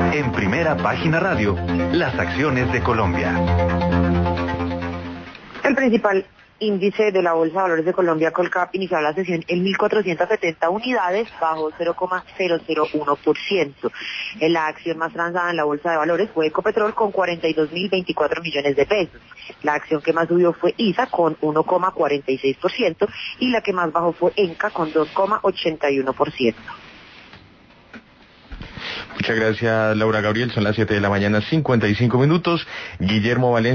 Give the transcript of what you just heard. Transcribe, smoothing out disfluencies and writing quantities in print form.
En Primera Página Radio, las acciones de Colombia. El principal índice de la Bolsa de Valores de Colombia, Colcap, inició la sesión en 1.470 unidades, bajó 0,001%. La acción más transada en la Bolsa de Valores fue Ecopetrol con 42.024 millones de pesos. La acción que más subió fue ISA con 1,46% y la que más bajó fue ENCA con 2,81%. Muchas gracias, Laura Gabriel. Son las 7 de la mañana, 55 minutos. Guillermo Valencia.